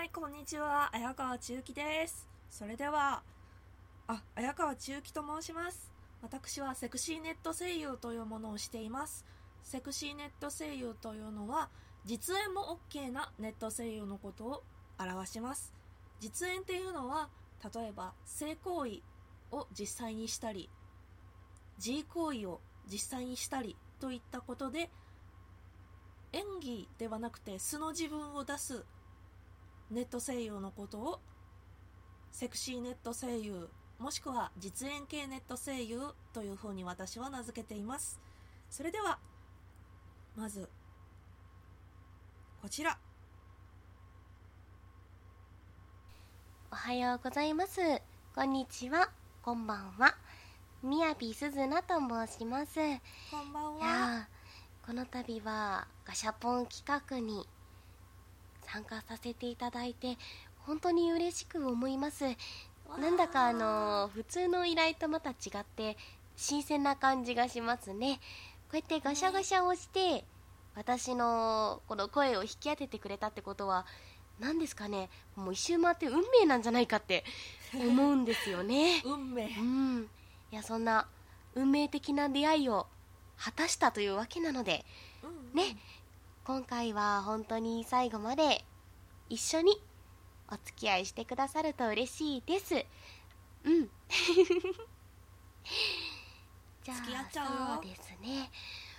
い、こんにちは。綾川千幸です。それでは、綾川千幸と申します。私はセクシーネット声優というものをしています。セクシーネット声優というのは、実演も OK なネット声優のことを表します。実演っていうのは、例えば性行為を実際にしたり、G 行為を実際にしたりといったことで、演技ではなくて素の自分を出すネット声優のことをセクシーネット声優もしくは実演系ネット声優というふうに私は名付けています。それではまずこちら。 おはようございます。こんにちは。こんばんは。みやびすずなと申します。 こんばんは。 いやこの度はガシャポン企画に参加させていただいて本当に嬉しく思います。なんだか普通の依頼とまた違って新鮮な感じがしますね。こうやってガシャガシャをして私のこの声を引き当ててくれたってことは何ですかね、もう一周回って運命なんじゃないかって思うんですよね運命。 いや、そんな運命的な出会いを果たしたというわけなので、ね、今回は本当に最後まで一緒にお付き合いしてくださると嬉しいです。じゃあ付き合っちゃうよ。 そうですね、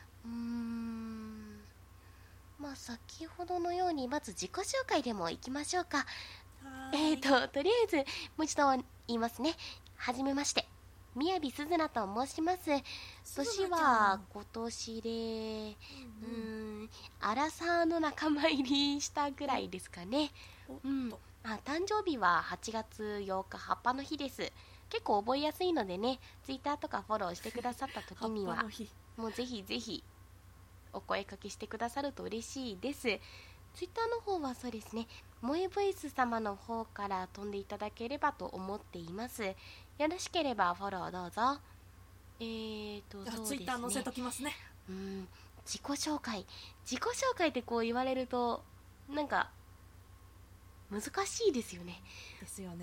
まあ先ほどのようにまず自己紹介でもいきましょうか。とりあえずもう一度言いますね。はじめまして、みやびすずなと申します。年は今年でアラサーの仲間入りしたぐらいですかね。誕生日は8月8日葉っぱの日です。結構覚えやすいのでね、ツイッターとかフォローしてくださった時にはもうぜひぜひお声かけしてくださると嬉しいです。ツイッターの方はそうですね、萌えボイス様の方から飛んでいただければと思っています。よろしければフォローどうぞ。そうですね、 ツイッター載せときますね。 自己紹介ってこう言われるとなんか難しいですよね。 ですよね。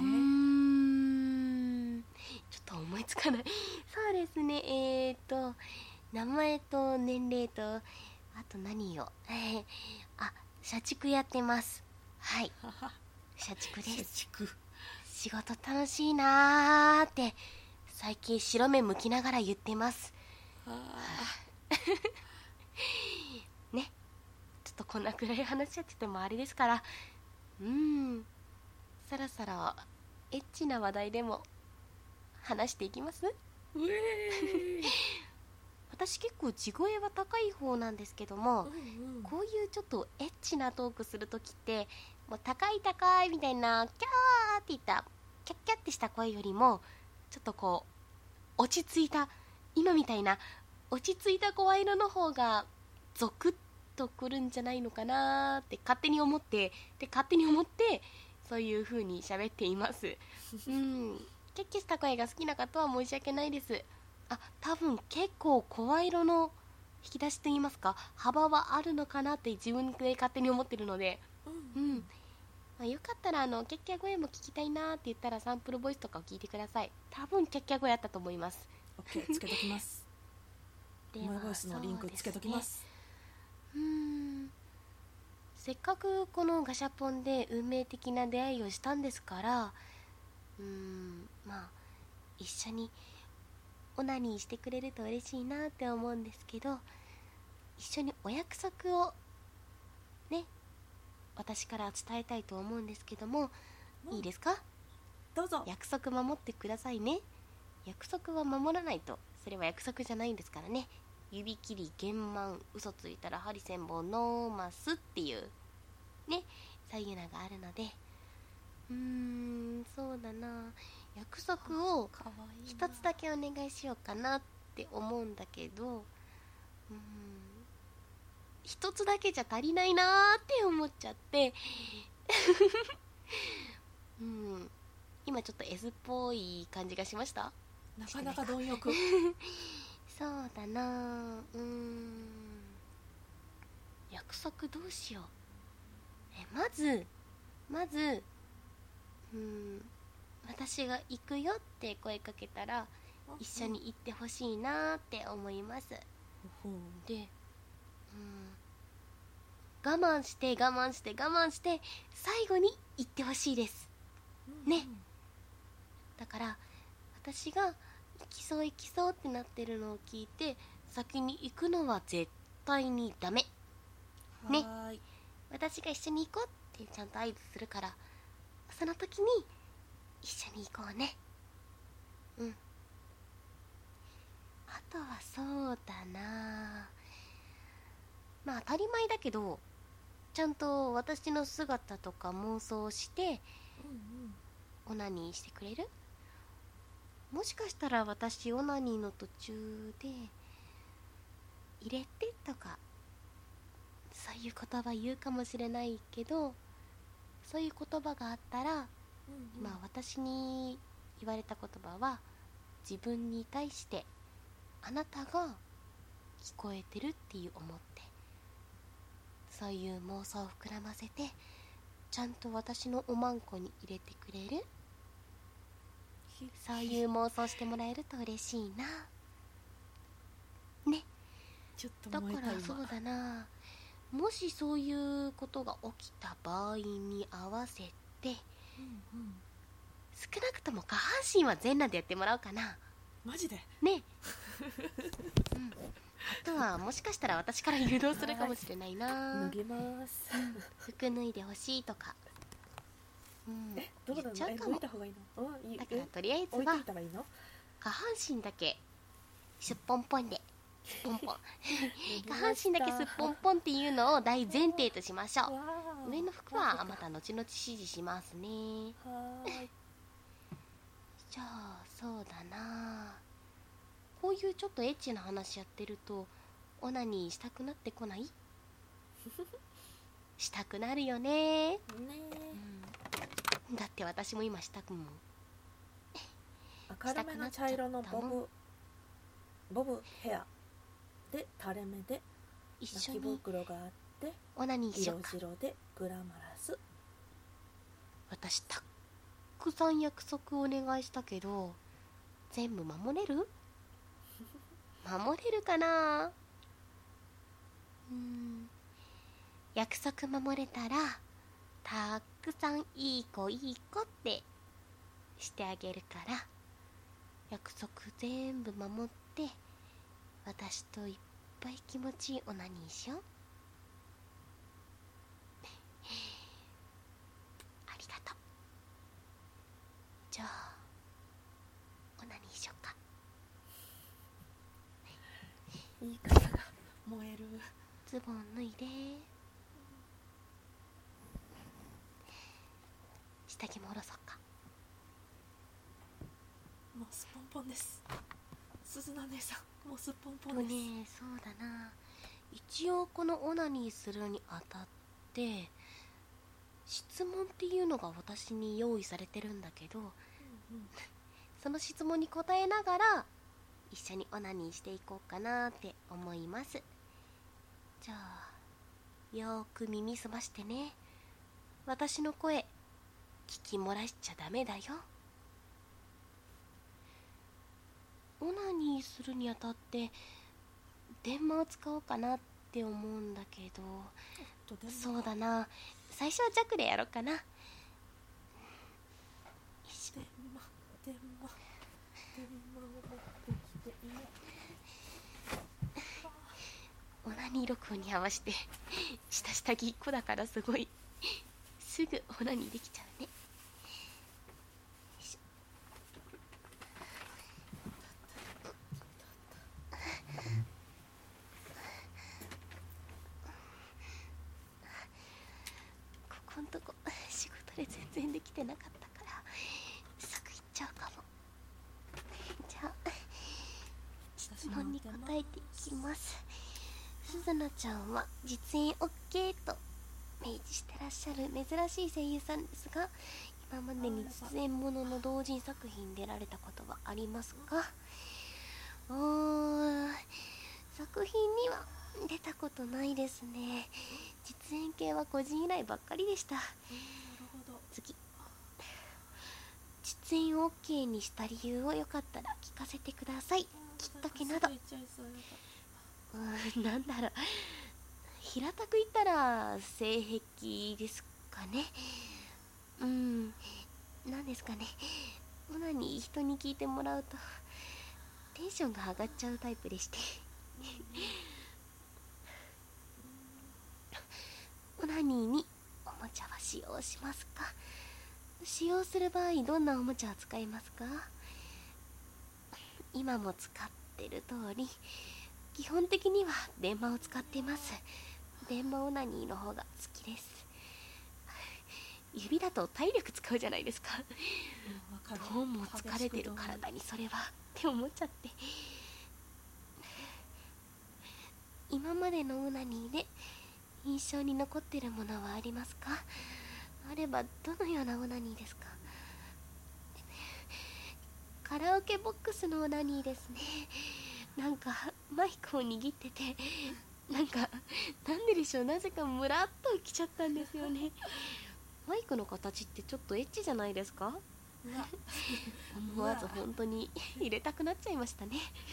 ちょっと思いつかないそうですね、名前と年齢とあと何を社畜やってます。はい、社畜です。仕事楽しいなーって最近白目向きながら言ってますね、ちょっとこんなくらい話しちゃっててもあれですから、そろそろエッチな話題でも話していきます？私結構地声は高い方なんですけども、こういうちょっとエッチなトークするときってもう高い高いみたいなキャーって言ったキャッキャってした声よりもちょっとこう落ち着いた、今みたいな落ち着いた声色の方がゾクッとくるんじゃないのかなって勝手に思ってそういう風に喋っていますキャッキャした声が好きな方は申し訳ないです。多分結構声色の引き出しといいますか幅はあるのかなって自分で勝手に思ってるので、よかったらキャッキャ声も聞きたいなって言ったらサンプルボイスとかを聞いてください。多分キャッキャ声やったと思います。 OK、 つけときます萌えボイスのリンクつけときます。 せっかくこのガシャポンで運命的な出会いをしたんですから、一緒にオナニーしてくれると嬉しいなって思うんですけど、一緒にお約束をね私から伝えたいと思うんですけども、いいですか？ どうぞ。 約束守ってくださいね。約束は守らないとそれは約束じゃないんですからね。指切り玄満、嘘ついたら針千本のますっていうね、そういうのがあるので、そうだな、約束を一つだけお願いしようかなって思うんだけど、一つだけじゃ足りないなーって思っちゃって今ちょっと S っぽい感じがしました？ なかなか貪欲そうだな、約束どうしよう。まずまず私が行くよって声かけたら一緒に行ってほしいなって思います。で我慢して我慢して我慢して最後に行ってほしいですね。だから私が行きそう行きそうってなってるのを聞いて先に行くのは絶対にダメね。私が一緒に行こうってちゃんと合図するから、その時に一緒に行こうね。あとはそうだな、まあ当たり前だけどちゃんと私の姿とか妄想してオナニーしてくれる？もしかしたら私オナニーの途中で入れてとかそういう言葉言うかもしれないけど、そういう言葉があったら、まあ私に言われた言葉は自分に対してあなたが聞こえてるっていう思って、そういう妄想を膨らませてちゃんと私のおまんこに入れてくれる？そういう妄想してもらえると嬉しいなね。 ちょっとだ燃えた今。 からそうだな、もしそういうことが起きた場合に合わせて、少なくとも下半身は全裸でやってもらおうかな。 マジでねあとはもしかしたら私から誘導するかもしれないな。 脱ぎます。 服脱いでほしいとかどうだろう、 言っちゃうかも。 脱いだ方がいいの？ だからとりあえず置いといはたらいいの？ 下半身だけすっぽんぽんでポンポン下半身だけすっぽんぽんっていうのを大前提としましょう。上の服はまた後々指示しますね。じゃあそうだな、こういうちょっとエッチな話やってるとオナニーしたくなってこない？したくなるよね。だって私も今したくもん。 明るめの茶色のボブヘアで垂れ目で一緒泣きに袋があってオナニーしよ色うか。 白でグラマラス。 私たくさん約束お願いしたけど全部守れる？守れるかな。約束守れたらたくさんいい子いい子ってしてあげるから、約束全部守って私といっぱい気持ちいいオナニーしよう。ありがとう。じゃあオナニーしようか。 言い方が燃える。 ズボン脱いで、下着も下ろそうか。 もうすっぽんぽんです。鈴菜姉さん、もうすっぽんぽんです。 そうだな、一応このオナニーするにあたって質問っていうのが私に用意されてるんだけど、その質問に答えながら一緒にオナニーしていこうかなって思います。じゃあよーく耳すましてね。私の声聞き漏らしちゃダメだよ。オナニーするにあたって電話を使おうかなって思うんだけど、そうだな、最初は弱でやろうかな。 電話を持ってきてね。 オナニー録音に合わせて下着1個だからすごいすぐオナニーできちゃうね。ここんとこ仕事で全然できてなかったからすぐ行っちゃうかも。じゃあ質問に答えていきます。すずなちゃんは実演 OK と明示してらっしゃる珍しい声優さんですが、今までに実演ものの同人作品出られたことはありますか？作品には出たことないですね。実演系は個人依頼ばっかりでした。 全 OK にした理由をよかったら聞かせてください。きっかけなど。なんだろう、平たく言ったら性癖ですかね。なんですかね、オナニー人に聞いてもらうとテンションが上がっちゃうタイプでしてオナニーにおもちゃは使用しますか？使用する場合どんなおもちゃを使いますか？今も使ってる通り基本的には電話を使っています。電話オナニーの方が好きです。指だと体力使うじゃないですか。どうも疲れてる体にそれはって思っちゃって。今までのオナニーで印象に残ってるものはありますか？あればどのようなオナニーですか？カラオケボックスのオナニーですね。なんかマイクを握ってて、なんででしょう、なぜかムラっときちゃったんですよね。マイクの形ってちょっとエッチじゃないですか？思わず本当に入れたくなっちゃいましたね。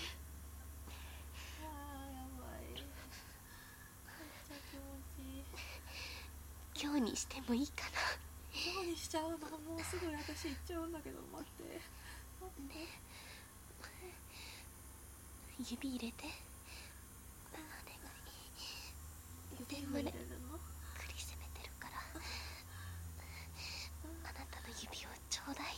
今日にしてもいいかな。 今日にしちゃうの？もうすぐ私行っちゃうんだけど、待って。 指入れて。 指入れるの？ クリ攻めてるから、あなたの指をちょうだい。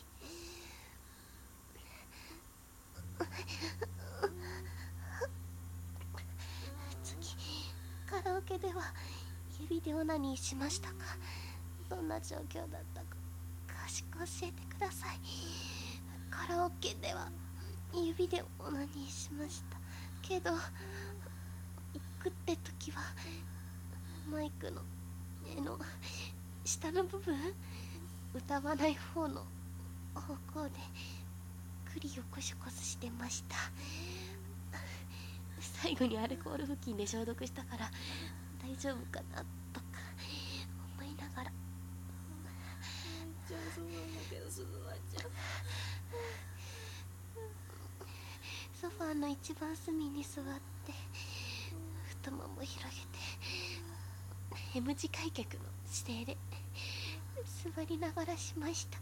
次、カラオケでは指でオナニーしましたか？どんな状況だったか詳しく教えてください。カラオケでは指でオナニーしましたけど、行くって時はマイクの絵の下の部分、歌わない方の方向でクリをコシコシしてました。最後にアルコール布巾で消毒したから大丈夫かなとか思いながら。 じゃあそうなんだけど、すぐ終わっちゃう。 ソファーの一番隅に座って太もも広げて M 字開脚の姿勢で座りながらしました。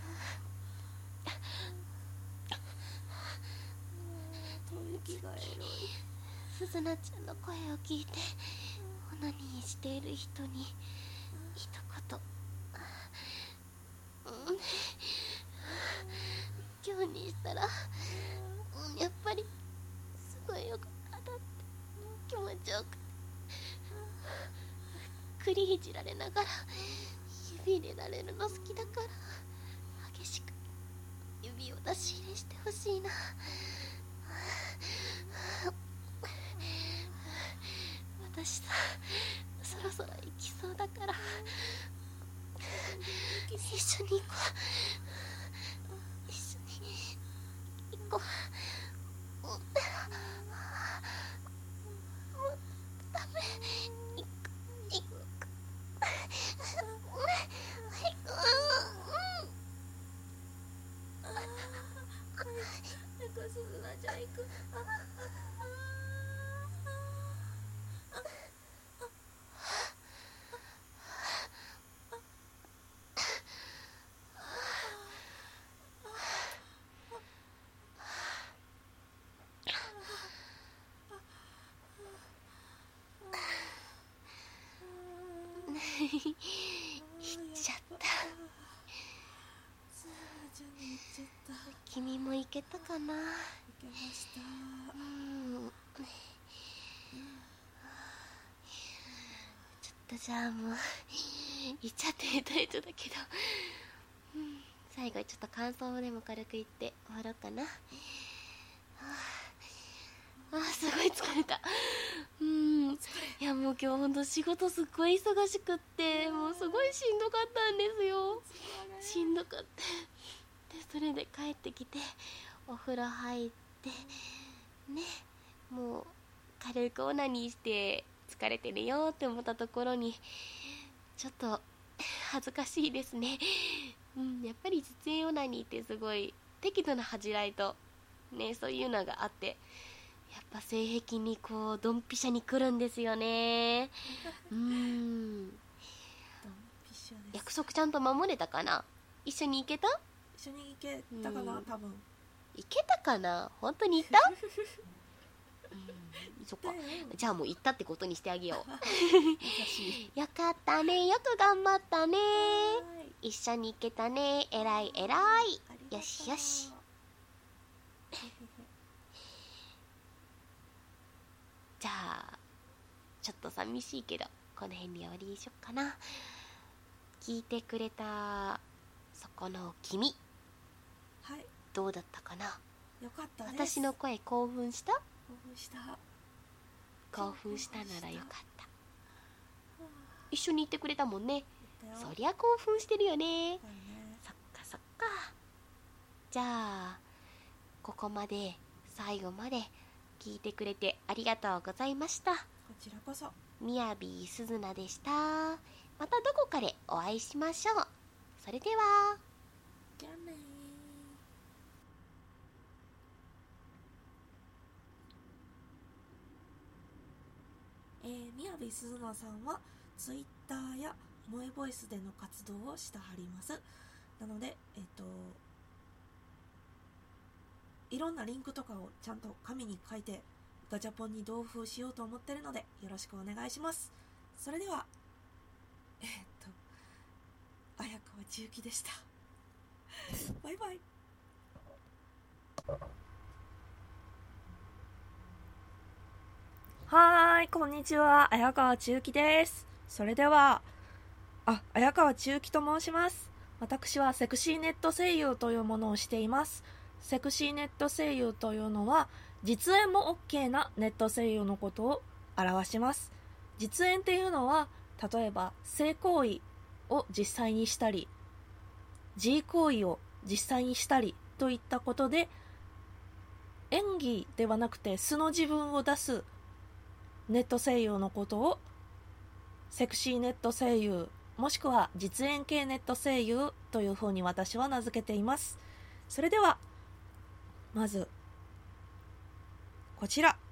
息がエロい。 すずなちゃんの声を聞いてオナニーしている人に一言、今日にしたらやっぱりすごいよかったって気持ちよくて、クリいじられながら指入れられるの好きだから激しく指を出し入れしてほしいな。私さ、そろそろ行きそうだから一緒に行こう。一緒に行こう。もうダメ。行く。 すずなちゃん行く。 行っちゃった。 すずなちゃんに行っちゃった。 君も行けたかな？ 行けました。 ちょっとじゃあもう行っちゃってみたいとだけど、最後にちょっと感想でも軽く言って終わろうかな。すごい疲れた。いやもう今日ほんと仕事すっごい忙しくって、もうすごいしんどかったんですよ。しんどかってで、それで帰ってきてお風呂入ってね、もう軽くオナニーして疲れてるよって思ったところにちょっと恥ずかしいですね。やっぱり実演オナニーってすごい適度な恥じらいとね、そういうのがあって、やっぱ性癖にこうドンピシャに来るんですよね。 ドンピシャです。 約束ちゃんと守れたかな？一緒に行けた？ 一緒に行けたかな、多分。 行けたかな？本当に行った？そっか、じゃあもう行ったってことにしてあげよう。 優しい。 よかったね、よく頑張ったね。一緒に行けたね、えらいえらい。よしよし。じゃあちょっと寂しいけどこの辺に終わりにしよっかな。聞いてくれたそこの君、 はい、 どうだったかな？ よかったです。 私の声興奮した？ 興奮した。 興奮したならよかった。一緒に行ってくれたもんね。そりゃ興奮してるよね。そっかそっか。じゃあここまで最後まで聞いてくれてありがとうございました。こちらこそ。 みやびすずなでした。またどこかでお会いしましょう。それでは。 じゃあねみやびすずなさんはツイッターや萌えボイスでの活動をしてはります。なのでいろんなリンクとかをちゃんと紙に書いてガチャポンに同封しようと思ってるのでよろしくお願いします。それでは綾川千雪でした。バイバイ。はーい、こんにちは、綾川千雪です。それでは、綾川千雪と申します。私はセクシーネット声優というものをしています。セクシーネット声優というのは、実演も OK なネット声優のことを表します。実演っていうのは、例えば性行為を実際にしたり、G 行為を実際にしたりといったことで、演技ではなくて素の自分を出すネット声優のことをセクシーネット声優もしくは実演系ネット声優というふうに私は名付けています。それではまずこちら、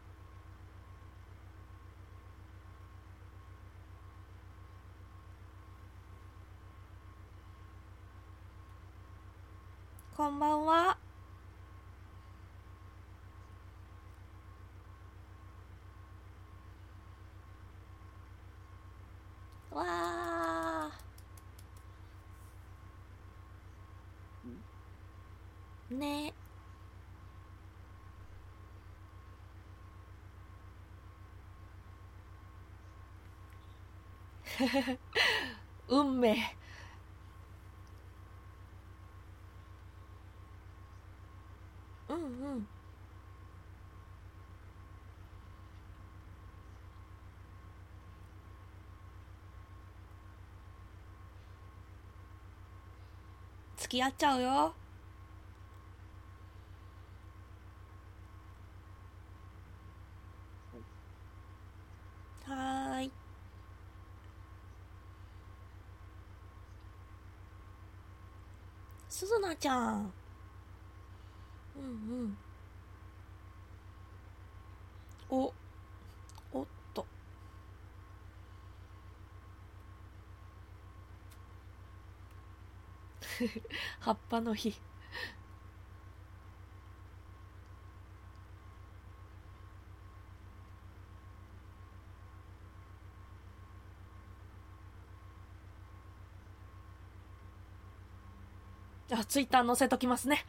こんばんは。わーね。運命。うん付き合っちゃうよ。はーい。すずなちゃん。おっと。葉っぱの日。ツイッター載せときますね。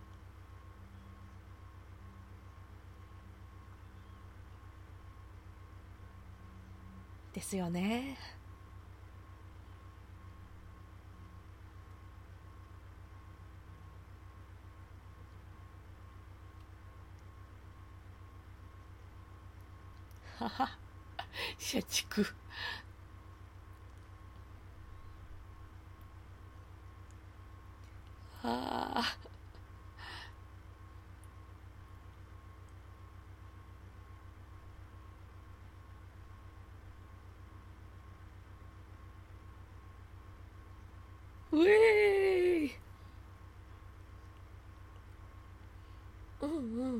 ですよね。はは、社畜。はあ。 うえーい。うんうん。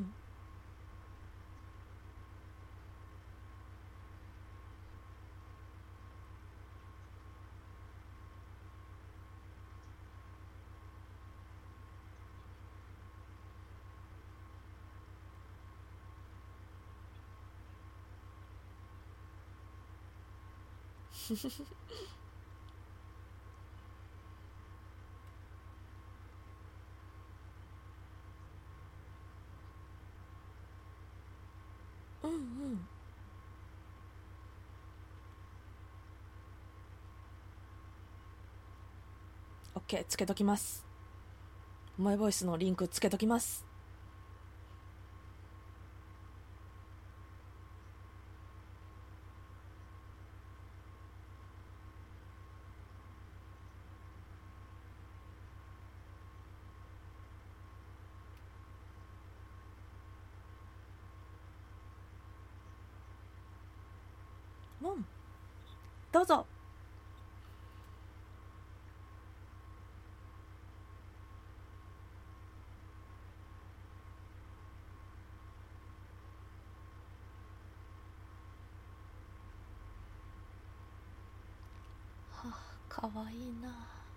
うんうん。オッケー、つけときます。マイボイスのリンクつけときます。うん。どうぞ。はあ、かわいいな。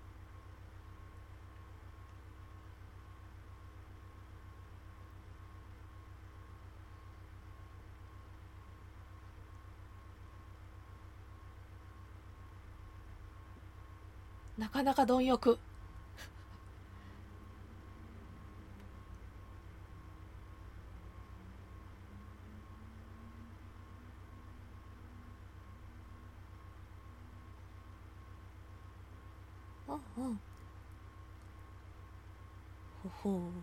なかなか貪欲。うんうん。ほほう。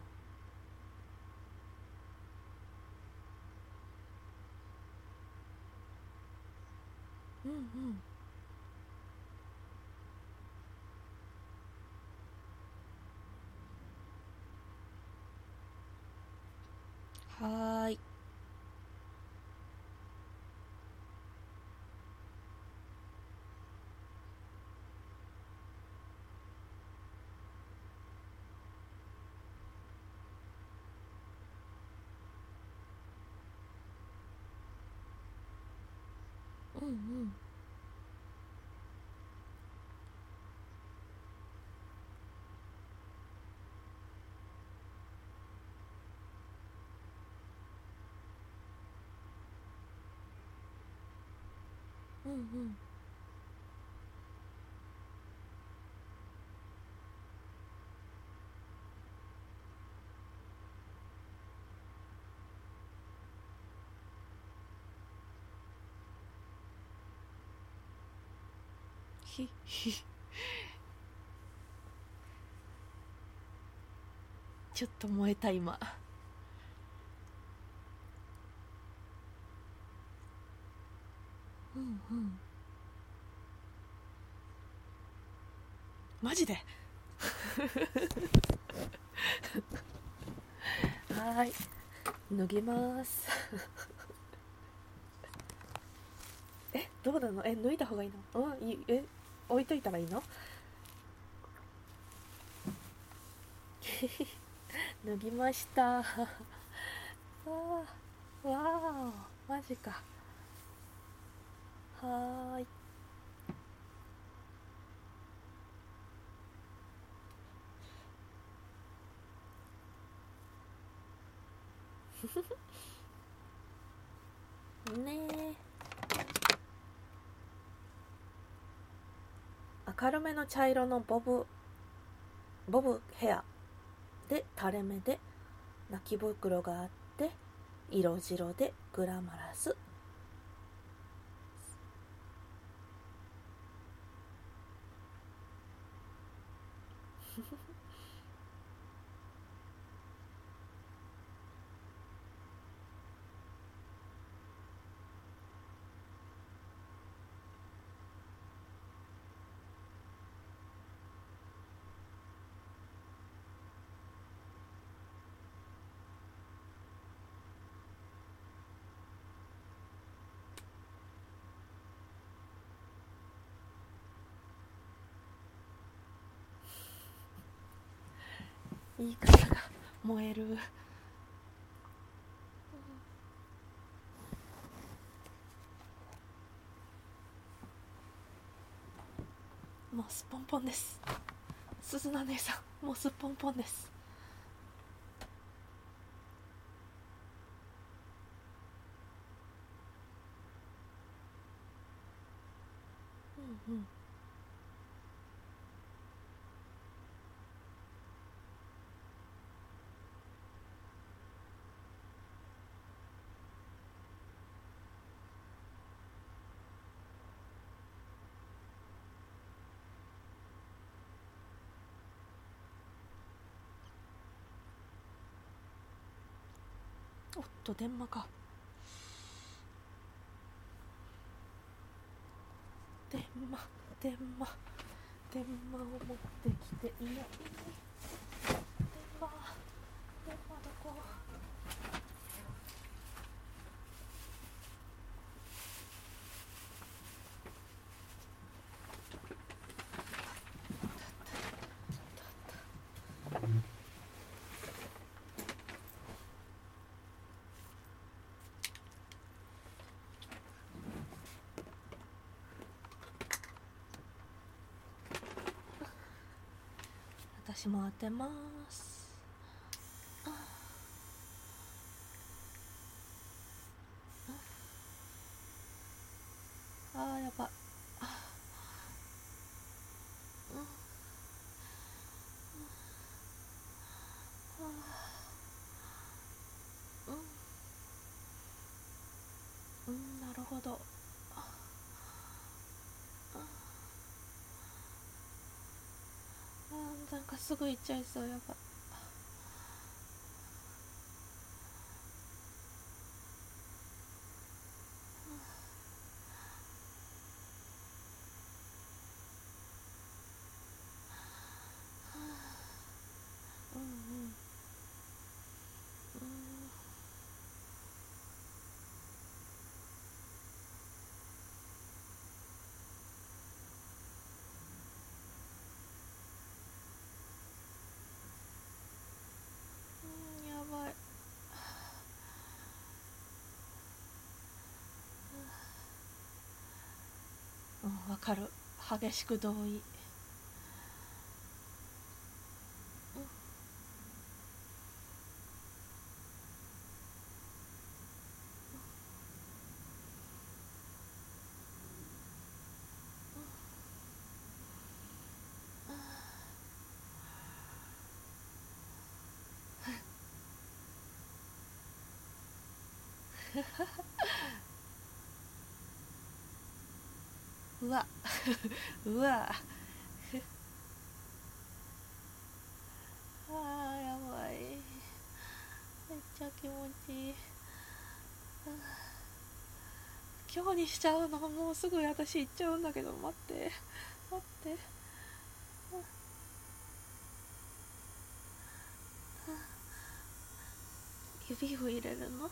うんうん。はーい。うんうん。うんうん。ひひ。ちょっと燃えた今。うんうん。マジで。はーい。脱ぎます。どうなの？脱いだ方がいいの？置いといたらいいの？脱ぎました。わー、わー、マジか。はーい。ね明るめの茶色のボブヘアで垂れ目で泣き袋があって色白でグラマラス。 言い方が燃える。もうすっぽんぽんです。鈴菜姉さん、もうすっぽんぽんです。うんうん。おっと、電話か。電話電話電話を持ってきていない。電話電話どこ。私も当てます。やばい。なるほど。なんかすぐ行っちゃいそう。やばい。やばい。わかる。激しく同意。うわうわやばい。めっちゃ気持ちいい。今日にしちゃうの。もうすぐ私行っちゃうんだけど。待って待って。指を入れるの。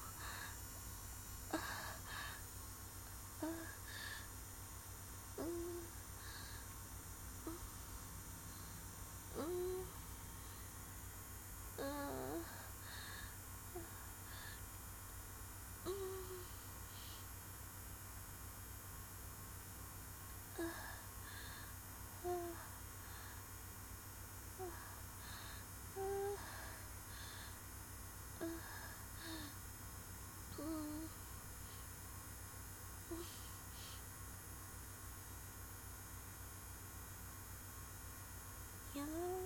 いや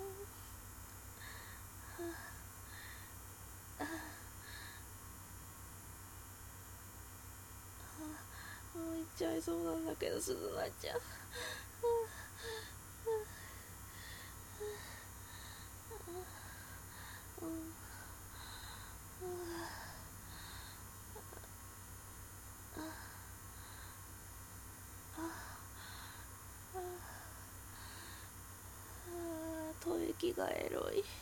もう行っちゃいそうなんだけど、鈴菜ちゃん。吐息がエロい。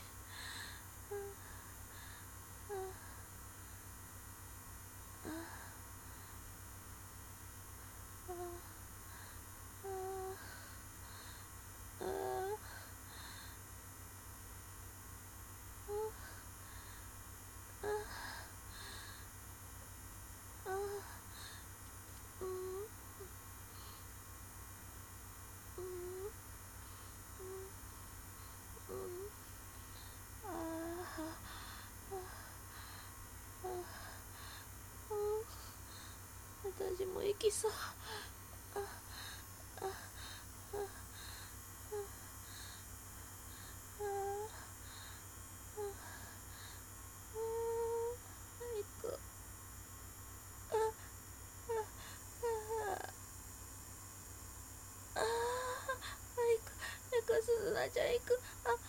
きそう。すずなちゃん行く。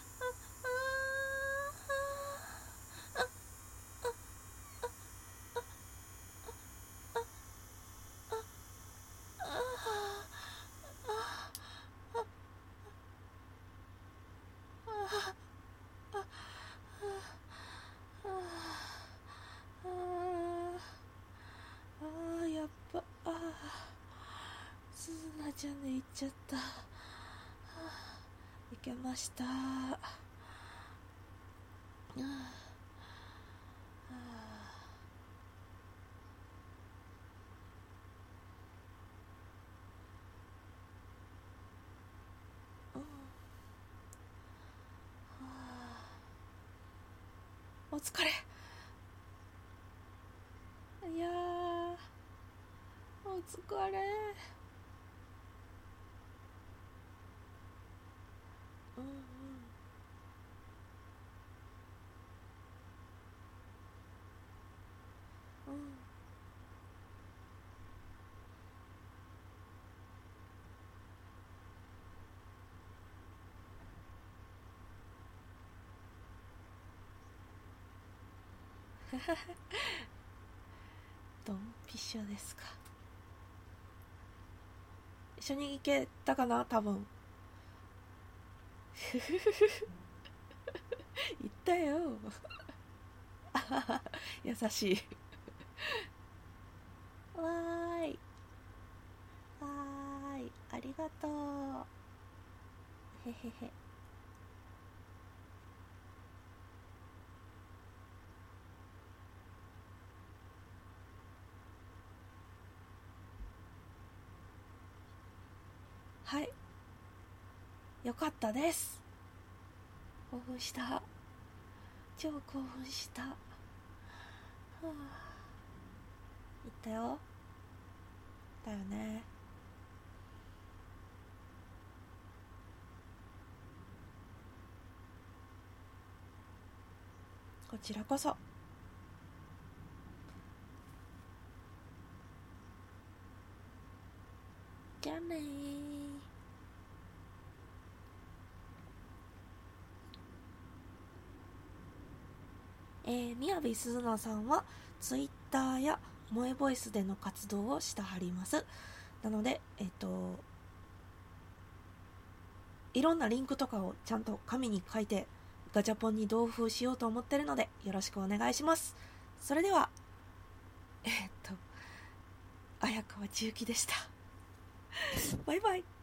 やっぱすずなちゃんで行っちゃった。いけました。お疲れ。いやー、お疲れ。ドンピシャですか。一緒に行けたかな、多分。行ったよ。優しい。わーい。はーい。ありがとう。へへへ。はい。よかったです。興奮した。超興奮した。はあ、行ったよ。だよね。こちらこそ。じゃあねー。みやびすずなさんはツイッターや萌えボイスでの活動をしてはります。なのでいろんなリンクとかをちゃんと紙に書いてガチャポンに同封しようと思ってるのでよろしくお願いします。それでは綾川千雪でした。バイバイ。